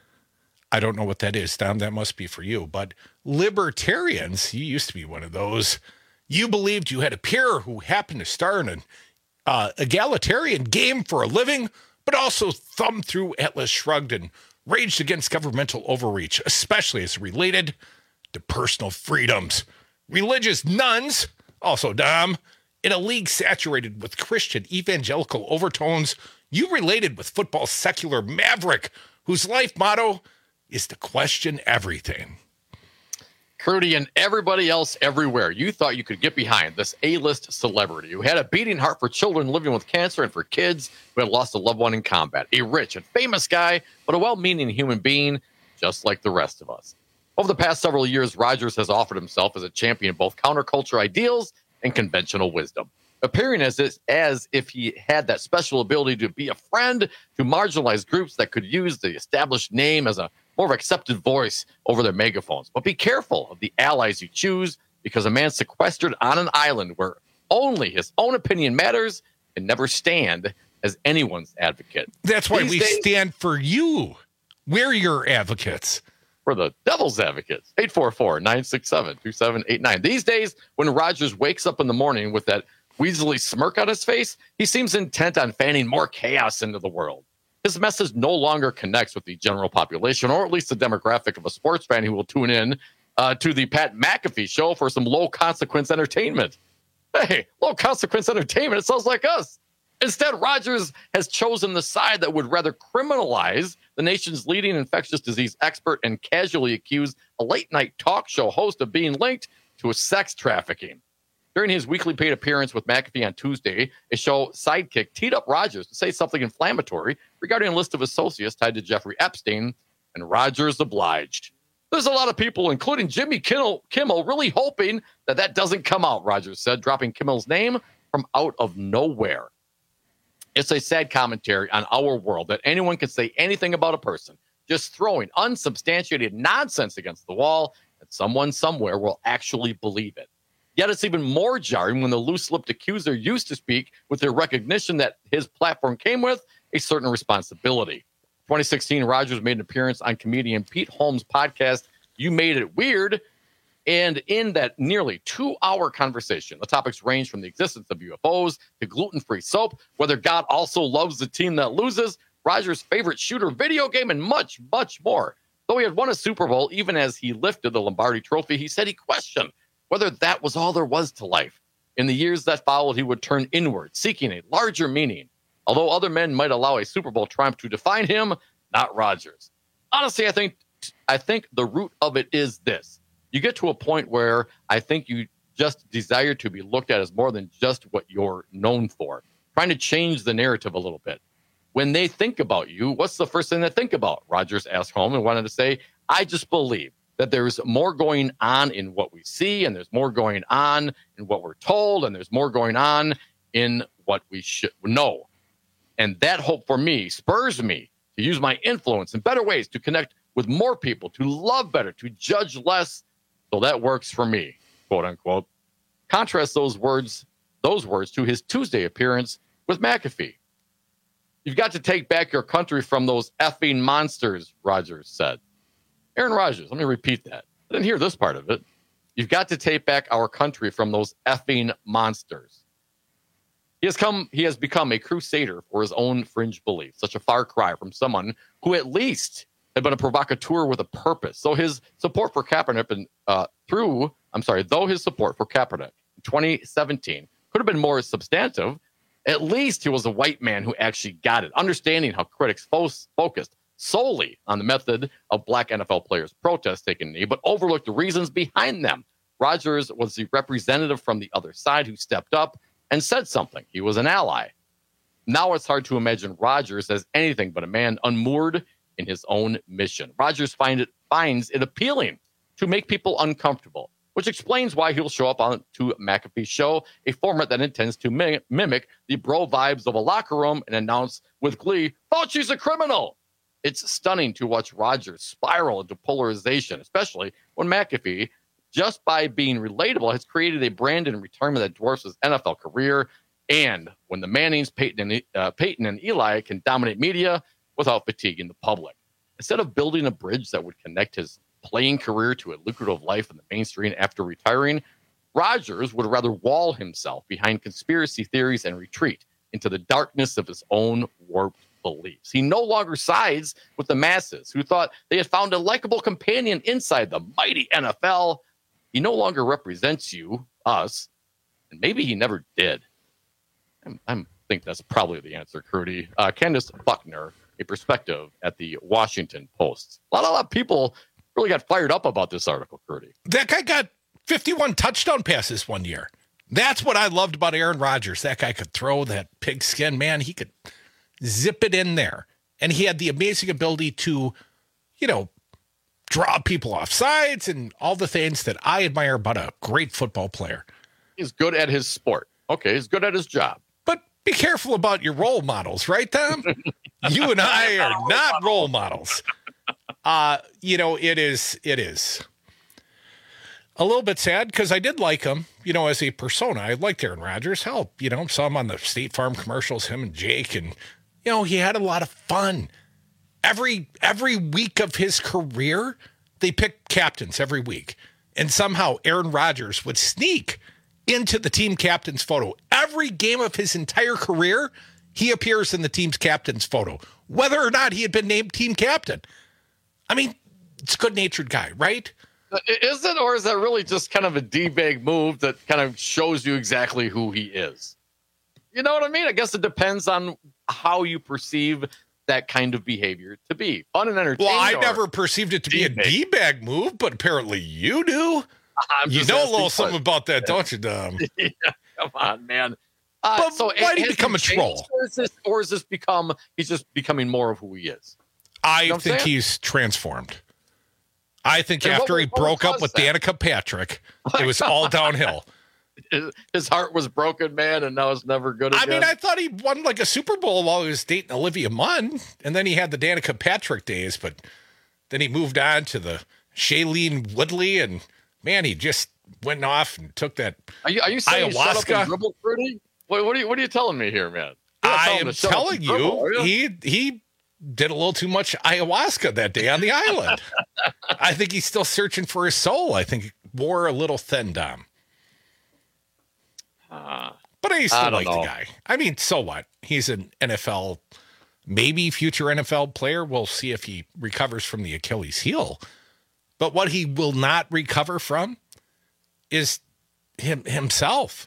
I don't know what that is, Dom. That must be for you. But libertarians, you used to be one of those. You believed you had a peer who happened to star in an egalitarian game for a living, but also thumbed through Atlas Shrugged and raged against governmental overreach, especially as related to personal freedoms. Religious nuns, also Dom, in a league saturated with Christian evangelical overtones, you related with football's secular maverick, whose life motto is to question everything. Crudy and everybody else everywhere, you thought you could get behind this A-list celebrity who had a beating heart for children living with cancer and for kids who had lost a loved one in combat. A rich and famous guy, but a well-meaning human being, just like the rest of us. Over the past several years, Rodgers has offered himself as a champion of both counterculture ideals and conventional wisdom, appearing as if he had that special ability to be a friend to marginalized groups that could use the established name as a more of accepted voice over their megaphones. But be careful of the allies you choose, because a man sequestered on an island where only his own opinion matters and never stand as anyone's advocate. That's why we stand for you. We're your advocates. for the Devil's Advocates. 844-967-2789. These days, when Rodgers wakes up in the morning with that weaselly smirk on his face, he seems intent on fanning more chaos into the world. His message no longer connects with the general population, or at least the demographic of a sports fan who will tune in to the Pat McAfee show for some low-consequence entertainment. Hey, low-consequence entertainment, it sounds like us. Instead, Rodgers has chosen the side that would rather criminalize the nation's leading infectious disease expert and casually accuse a late-night talk show host of being linked to a sex trafficking. During his weekly paid appearance with McAfee on Tuesday, a show sidekick teed up Rodgers to say something inflammatory regarding a list of associates tied to Jeffrey Epstein, and Rodgers obliged. There's a lot of people, including Jimmy Kimmel, really hoping that doesn't come out, Rodgers said, dropping Kimmel's name from out of nowhere. It's a sad commentary on our world that anyone can say anything about a person, just throwing unsubstantiated nonsense against the wall, and someone somewhere will actually believe it. Yet it's even more jarring when the loose-lipped accuser used to speak with the recognition that his platform came with a certain responsibility. 2016, Rodgers made an appearance on comedian Pete Holmes' podcast, You Made It Weird, and in that nearly 2-hour conversation, the topics range from the existence of UFOs to gluten-free soap, whether God also loves the team that loses, Rodgers' favorite shooter video game, and much, much more. Though he had won a Super Bowl, even as he lifted the Lombardi Trophy, he said he questioned whether that was all there was to life. In the years that followed, he would turn inward, seeking a larger meaning. Although other men might allow a Super Bowl triumph to define him, not Rodgers. Honestly, I think the root of it is this. You get to a point where I think you just desire to be looked at as more than just what you're known for. Trying to change the narrative a little bit. When they think about you, what's the first thing they think about? Rodgers asked Holmes and wanted to say, I just believe that there's more going on in what we see, and there's more going on in what we're told, and there's more going on in what we should know. And that hope for me spurs me to use my influence in better ways, to connect with more people, to love better, to judge less. So that works for me, quote unquote. Contrast those words to his Tuesday appearance with McAfee. You've got to take back your country from those effing monsters, Rodgers said. Aaron Rodgers, let me repeat that. I didn't hear this part of it. You've got to take back our country from those effing monsters. He has become a crusader for his own fringe beliefs, such a far cry from someone who at least had been a provocateur with a purpose. So his support for Kaepernick in 2017 could have been more substantive. At least he was a white man who actually got it, understanding how critics focused solely on the method of black NFL players' protests taking a knee, but overlooked the reasons behind them. Rodgers was the representative from the other side who stepped up and said something. He was an ally. Now it's hard to imagine Rodgers as anything but a man unmoored in his own mission. Rodgers finds it appealing to make people uncomfortable, which explains why he'll show up on to McAfee's show, a format that intends to mimic the bro vibes of a locker room and announce with glee, Fauci's a criminal. It's stunning to watch Rodgers spiral into polarization, especially when McAfee, just by being relatable, has created a brand in retirement that dwarfs his NFL career. And when the Mannings, Peyton and Eli can dominate media without fatiguing the public. Instead of building a bridge that would connect his playing career to a lucrative life in the mainstream after retiring, Rodgers would rather wall himself behind conspiracy theories and retreat into the darkness of his own warped beliefs. He no longer sides with the masses who thought they had found a likable companion inside the mighty NFL. He no longer represents you, us, and maybe he never did. I think that's probably the answer, Crudy. Candace Buckner, a perspective at the Washington Post. A lot of people really got fired up about this article, Crudy. That guy got 51 touchdown passes one year. That's what I loved about Aaron Rodgers. That guy could throw that pigskin, man. He could zip it in there. And he had the amazing ability to, draw people off sides and all the things that I admire about a great football player. He's good at his sport. Okay, he's good at his job. But be careful about your role models, right, Tom? You and I are not role models. It is a little bit sad because I did like him, as a persona. I liked Aaron Rodgers. Hell, saw him on the State Farm commercials, him and Jake, and, he had a lot of fun. Every week of his career, they pick captains every week, and somehow Aaron Rodgers would sneak into the team captain's photo. Every game of his entire career, he appears in the team's captain's photo, whether or not he had been named team captain. I mean, it's a good-natured guy, right? Is it, or is that really just kind of a D-bag move that kind of shows you exactly who he is? You know what I mean? I guess it depends on how you perceive that kind of behavior to be. Fun and entertaining. Well, I never perceived it to be a D-bag move, but apparently you do. You know a little something about that, don't you, Dom? Yeah, come on, man. But so why did he become a troll? Or is this he's just becoming more of who he is? I think he's transformed. I think after he broke up with Danica Patrick, it was all downhill. His heart was broken, man, and now it's never good again. I mean, I thought he won like a Super Bowl while he was dating Olivia Munn, and then he had the Danica Patrick days, but then he moved on to the Shailene Woodley, and man, he just went off and took that Are you saying ayahuasca. Shut up and dribble, Fruity? What are you telling me here, man? I am telling you, he did a little too much ayahuasca that day on the island. I think he's still searching for his soul. I think he wore a little thin, Dom. But I used to like the guy. I mean, so what? He's an NFL, maybe future NFL player. We'll see if he recovers from the Achilles heel. But what he will not recover from is himself.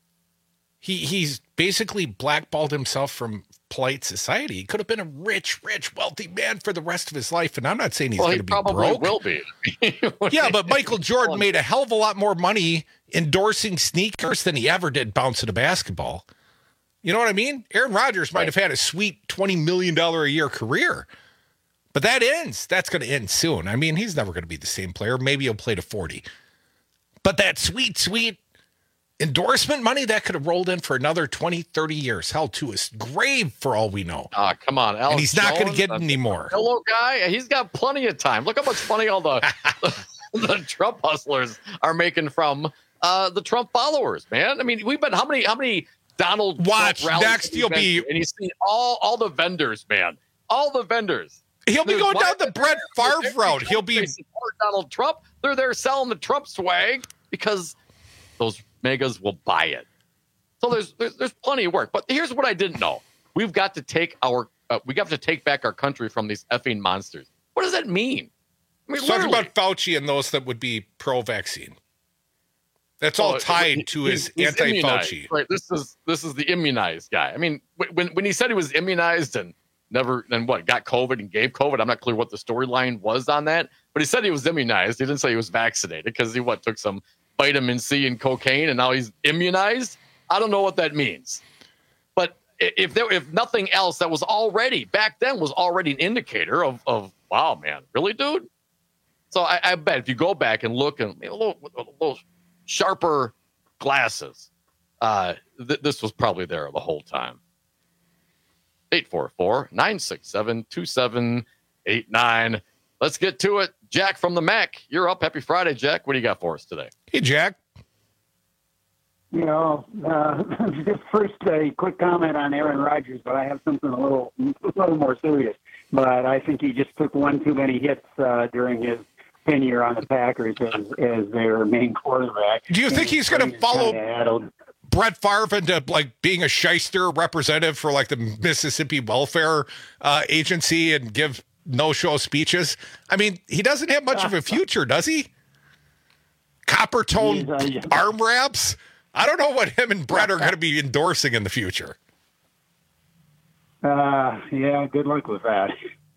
He's basically blackballed himself from polite society. He could have been a rich, wealthy man for the rest of his life. And I'm not saying he's going to be broke. Well, he probably will be. Yeah, but Michael Jordan made a hell of a lot more money endorsing sneakers than he ever did bouncing a basketball. You know what I mean? Aaron Rodgers might have had a sweet $20 million a year career. But that ends. That's going to end soon. I mean, he's never going to be the same player. Maybe he'll play to 40. But that sweet endorsement money, that could have rolled in for another 20, 30 years. Hell, to his grave for all we know. Come on, Alex. And he's not going to get any more. Hello, guy. He's got plenty of time. Look how much money all the Trump hustlers are making from the Trump followers, man. I mean, we've been how many Donald Watch Trump rallies next. You'll be, and you see all the vendors, man. All the vendors. He'll be going down the Brett Favre route. He'll be support Donald Trump. They're there selling the Trump swag because those megas will buy it. So there's plenty of work. But here's what I didn't know: we've got to take back our country from these effing monsters. What does that mean? I mean, talking about Fauci and those that would be pro-vaccine. That's all tied to his anti-Fauci. Right. This is the immunized guy. I mean, when he said he was immunized and got COVID and gave COVID. I'm not clear what the storyline was on that, but he said he was immunized. He didn't say he was vaccinated because he took some vitamin C and cocaine and now he's immunized. I don't know what that means. But if nothing else, that was already back then was already an indicator of wow, man, really, dude? So I bet if you go back and look and a little sharper glasses, this was probably there the whole time. 844-967-2789. Let's get to it. Jack from the Mac, you're up. Happy Friday, Jack. What do you got for us today? Hey, Jack. You know, just first a quick comment on Aaron Rodgers, but I have something a little more serious. But I think he just took one too many hits during his tenure on the Packers as their main quarterback. Do you think he's going to follow Brett Favre into like being a shyster representative for like the Mississippi Welfare Agency and give no-show speeches? I mean, he doesn't have much of a future, does he? Copper tone arm wraps? I don't know what him and Brett are going to be endorsing in the future. Yeah, good luck with that.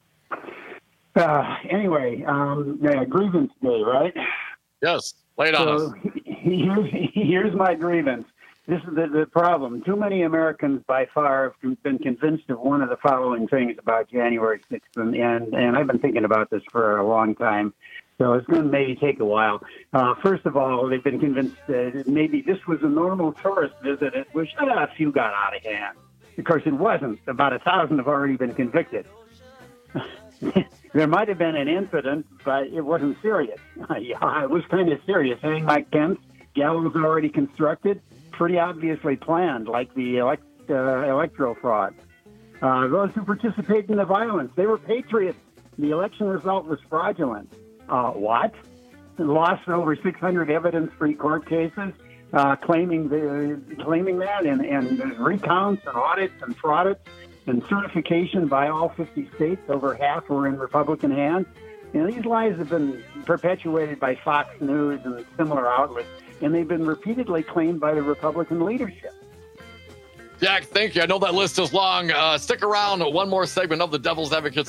Anyway, grievance day, right? Yes, lay it on us. Here's my grievance. This is the problem. Too many Americans by far have been convinced of one of the following things about January 6th, and I've been thinking about this for a long time, so it's going to maybe take a while. First of all, they've been convinced that maybe this was a normal tourist visit at which a few got out of hand. Of course, it wasn't. About 1,000 have already been convicted. There might have been an incident, but it wasn't serious. Yeah, it was kind of serious. Hang Mike Pence, gallows already constructed, pretty obviously planned, like the electoral fraud. Those who participated in the violence, they were patriots. The election result was fraudulent. What? Lost over 600 evidence-free court cases, claiming that, and recounts and audits and fraudits and certification by all 50 states. Over half were in Republican hands. And these lies have been perpetuated by Fox News and similar outlets, and they've been repeatedly claimed by the Republican leadership. Jack, thank you. I know that list is long. Stick around. One more segment of the Devil's Advocates,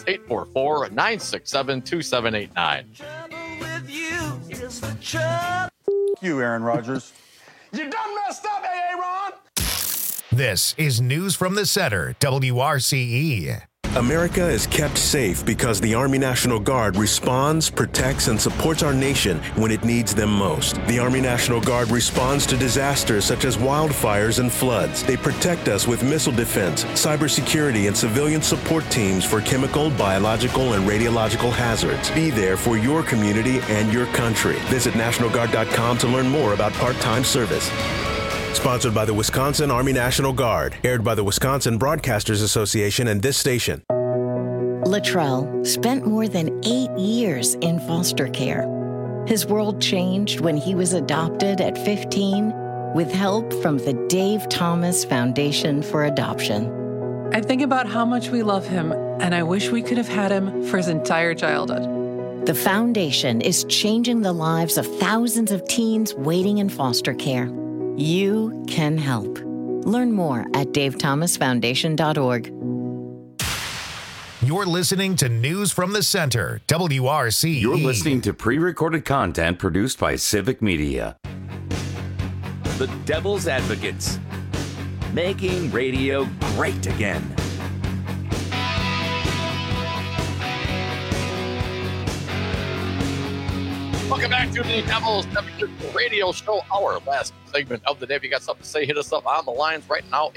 844-967-2789. You, Aaron Rodgers. You done messed up, Aaron. This is News from the Center, WRCE. America is kept safe because the Army National Guard responds, protects, and supports our nation when it needs them most. The Army National Guard responds to disasters such as wildfires and floods. They protect us with missile defense, cybersecurity, and civilian support teams for chemical, biological, and radiological hazards. Be there for your community and your country. Visit NationalGuard.com to learn more about part-time service. Sponsored by the Wisconsin Army National Guard. Aired by the Wisconsin Broadcasters Association and this station. Latrell spent more than 8 years in foster care. His world changed when he was adopted at 15 with help from the Dave Thomas Foundation for Adoption. I think about how much we love him, and I wish we could have had him for his entire childhood. The foundation is changing the lives of thousands of teens waiting in foster care. You can help. Learn more at davethomasfoundation.org. You're listening to News from the Center, WRCE. You're listening to pre-recorded content produced by Civic Media. The Devil's Advocates. Making radio great again. Welcome back to the Devil's Advocates Radio Show, our last segment of the day. If you got something to say, hit us up on the lines right now,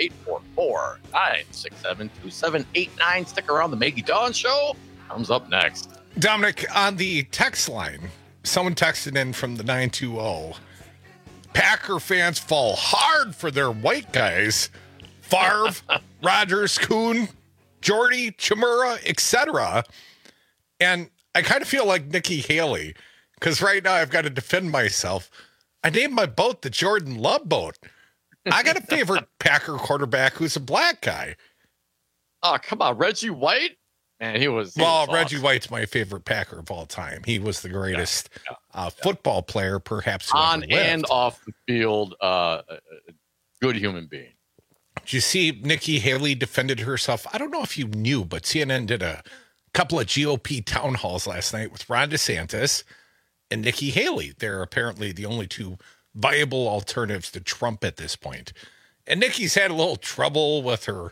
844-967-2789. Stick around. The Maggie Dawn Show comes up next. Dominic, on the text line, someone texted in from the 920. Packer fans fall hard for their white guys. Favre, Rodgers, Kuhn, Jordy, Chimura, etc. And I kind of feel like Nikki Haley, because right now I've got to defend myself. I named my boat the Jordan Love boat. I got a favorite Packer quarterback who's a black guy. Oh, come on. Reggie White? Man, he was Reggie awesome. White's my favorite Packer of all time. He was the greatest football player, perhaps. On and off the field, good human being. Did you see Nikki Haley defended herself? I don't know if you knew, but CNN did a couple of GOP town halls last night with Ron DeSantis and Nikki Haley. They're apparently the only two viable alternatives to Trump at this point. And Nikki's had a little trouble with her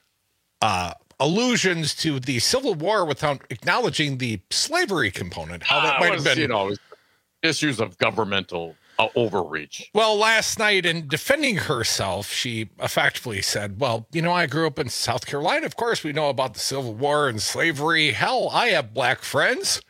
allusions to the Civil War without acknowledging the slavery component. How that might have been, issues of governmental overreach. Well, last night in defending herself, she effectively said, well, I grew up in South Carolina. Of course, we know about the Civil War and slavery. Hell, I have black friends.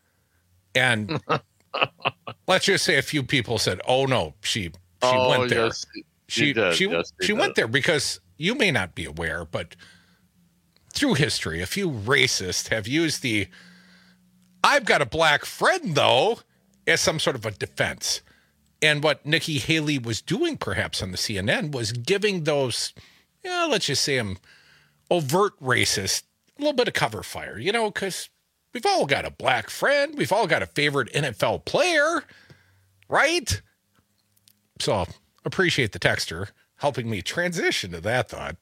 And let's just say a few people said, oh, no, she went there. Yes, she went there because you may not be aware, but through history, a few racists have used the I've got a black friend, though, as some sort of a defense. And what Nikki Haley was doing, perhaps on the CNN, was giving those, let's just say them overt racist, a little bit of cover fire, because we've all got a black friend. We've all got a favorite NFL player, right? So appreciate the texter helping me transition to that thought.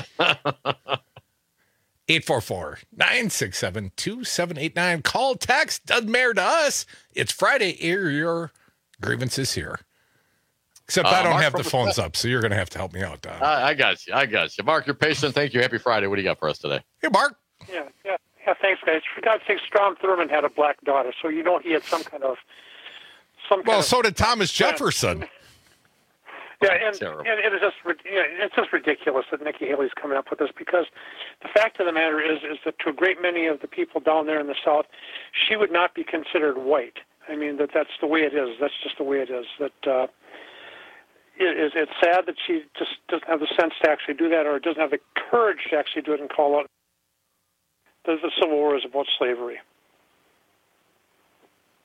844-967-2789. Call, text, doesn't matter to us. It's Friday. Air your grievances here. Except I don't have the phones up, so you're going to have to help me out, Don. I got you. Mark, you're patient. Thank you. Happy Friday. What do you got for us today? Hey, Mark. Yeah, thanks, guys. For God's sake, Strom Thurmond had a black daughter, so he had some kind of... so did Thomas Jefferson. Yeah, and it's just ridiculous that Nikki Haley's coming up with this, because the fact of the matter is that to a great many of the people down there in the South, she would not be considered white. I mean, that's the way it is. That's just the way it is. It's sad that she just doesn't have the sense to actually do that, or doesn't have the courage to actually do it and call out. The Civil War is about slavery.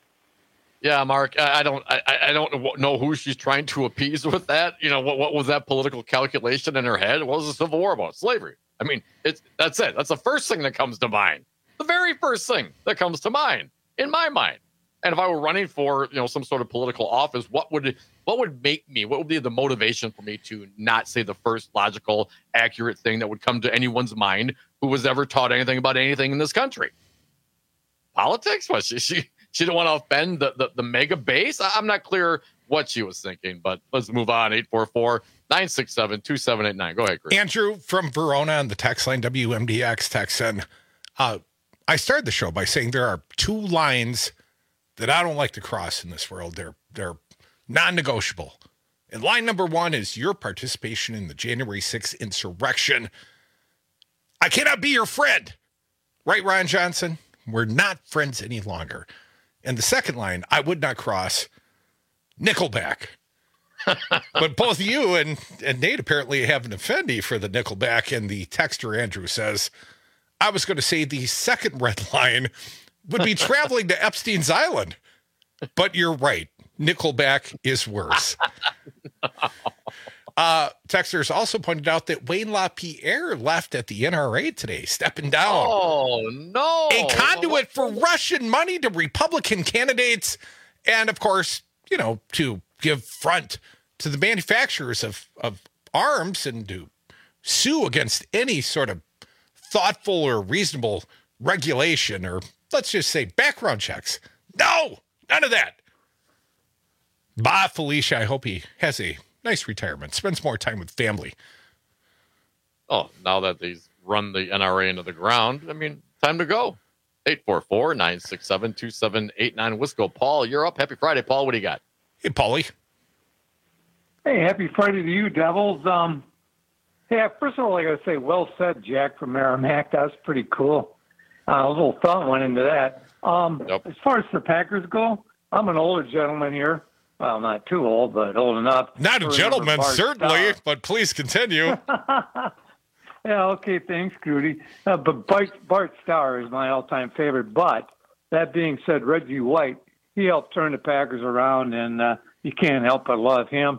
Yeah, Mark, I don't know who she's trying to appease with that. You know, what was that political calculation in her head? What was the Civil War about? Slavery. I mean, that's it. That's the first thing that comes to mind. The very first thing that comes to mind in my mind. And if I were running for, some sort of political office, what would be the motivation for me to not say the first logical, accurate thing that would come to anyone's mind who was ever taught anything about anything in this country? Politics? What, she didn't want to offend the mega base? I'm not clear what she was thinking, but let's move on. 844-967-2789. Go ahead, Chris. Andrew from Verona on the text line, WMDX text in. I started the show by saying there are two lines that I don't like to cross in this world. They're non-negotiable. And line number one is your participation in the January 6th insurrection. I cannot be your friend. Right, Ron Johnson? We're not friends any longer. And the second line, I would not cross Nickelback. But both you and Nate apparently have an affinity for the Nickelback. And the texter, Andrew, says, I was going to say the second red line would be traveling to Epstein's Island. But you're right. Nickelback is worse. Texters also pointed out that Wayne LaPierre left at the NRA today, stepping down. Oh, no. A conduit for Russian money to Republican candidates. And, of course, to give front to the manufacturers of arms and to sue against any sort of thoughtful or reasonable regulation, or let's just say background checks. No, none of that. Bye, Felicia. I hope he has a nice retirement, spends more time with family. Oh, now that he's run the NRA into the ground, I mean, time to go. 844-967-2789. Wisco. Paul, you're up. Happy Friday, Paul. What do you got? Hey, Paulie. Hey, happy Friday to you, Devils. Hey, first of all, I got to say, well said, Jack from Merrimack. That was pretty cool. A little thought went into that. As far as the Packers go, I'm an older gentleman here. Well, not too old, but old enough. Not a gentleman, certainly, but please continue. Yeah, okay, thanks, Grudy. But Bart Starr is my all-time favorite. But that being said, Reggie White, he helped turn the Packers around, and you can't help but love him.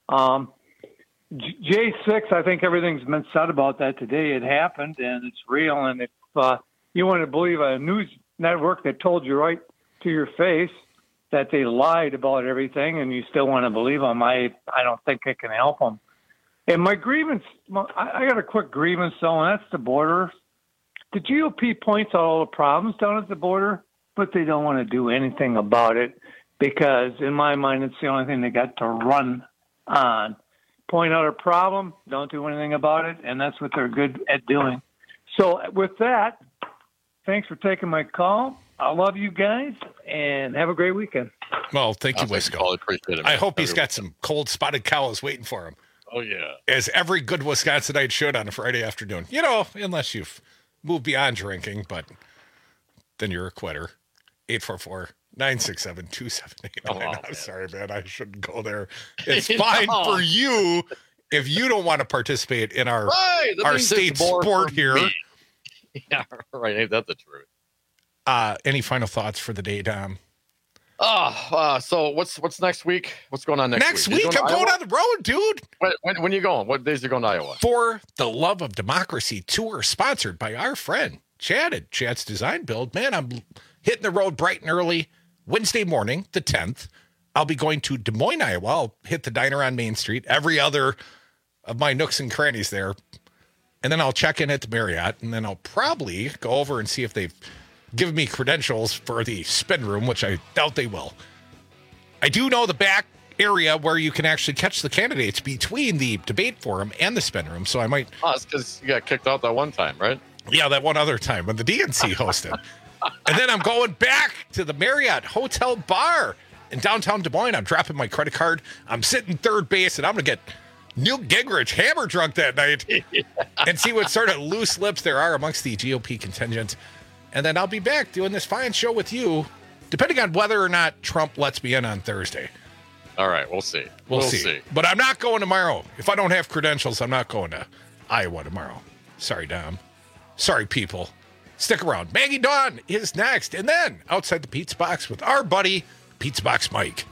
J6, I think everything's been said about that today. It happened, and it's real. And if you want to believe a news network that told you right to your face that they lied about everything, and you still want to believe them, I don't think it can help them. And my grievance, I got a quick grievance, though, and that's the border. The GOP points out all the problems down at the border, but they don't want to do anything about it because, in my mind, it's the only thing they got to run on. Point out a problem, don't do anything about it, and that's what they're good at doing. So with that, thanks for taking my call. I love you guys, and have a great weekend. Well, thank you, Wisco. Appreciate it, I hope he's got some cold spotted cows waiting for him. Oh, yeah. As every good Wisconsinite should on a Friday afternoon. Unless you've moved beyond drinking, but then you're a quitter. 844-967-2789. I'm sorry, man. I shouldn't go there. It's fine for you if you don't want to participate in our state sport here. Yeah, right. Ain't that the truth? Any final thoughts for the day, Dom? So what's next week? What's going on next week? I'm going on the road, dude. When are you going? What days are you going to Iowa? For the Love of Democracy tour, sponsored by our friend Chad at Chad's Design Build. Man, I'm hitting the road bright and early Wednesday morning, the 10th. I'll be going to Des Moines, Iowa. I'll hit the diner on Main Street, every other of my nooks and crannies there. And then I'll check in at the Marriott, and then I'll probably go over and see if they've given me credentials for the spin room, which I doubt they will. I do know the back area where you can actually catch the candidates between the debate forum and the spin room, so I might... Oh, it's because you got kicked out that one time, right? Yeah, that one other time when the DNC hosted. And then I'm going back to the Marriott Hotel Bar in downtown Des Moines. I'm dropping my credit card. I'm sitting third base, and I'm going to get Newt Gingrich hammer drunk that night and see what sort of loose lips there are amongst the GOP contingent. And then I'll be back doing this fine show with you, depending on whether or not Trump lets me in on Thursday. All right, we'll see. We'll see. But I'm not going tomorrow. If I don't have credentials, I'm not going to Iowa tomorrow. Sorry, Dom. Sorry, people. Stick around. Maggie Dawn is next. And then outside the pizza box with our buddy, Pizza Box Mike.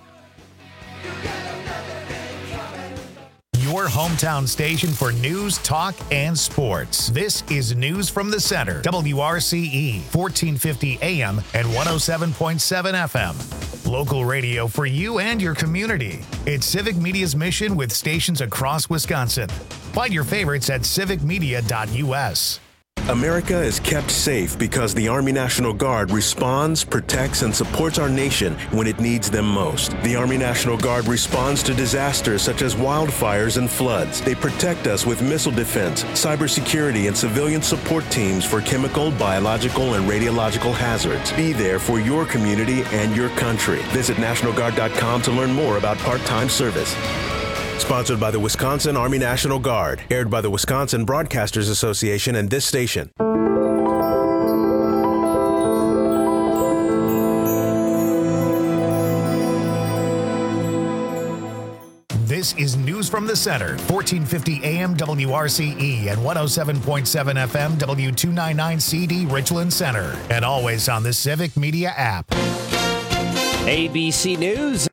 Your hometown station for news, talk, and sports. This is News from the Center, WRCE, 1450 AM and 107.7 FM. Local radio for you and your community. It's Civic Media's mission with stations across Wisconsin. Find your favorites at civicmedia.us. America is kept safe because the Army National Guard responds, protects, and supports our nation when it needs them most. The Army National Guard responds to disasters such as wildfires and floods. They protect us with missile defense, cybersecurity, and civilian support teams for chemical, biological, and radiological hazards. Be there for your community and your country. Visit NationalGuard.com to learn more about part-time service. Sponsored by the Wisconsin Army National Guard. Aired by the Wisconsin Broadcasters Association and this station. This is News from the Center, 1450 AM WRCE and 107.7 FM W299CD Richland Center. And always on the Civic Media app. ABC News.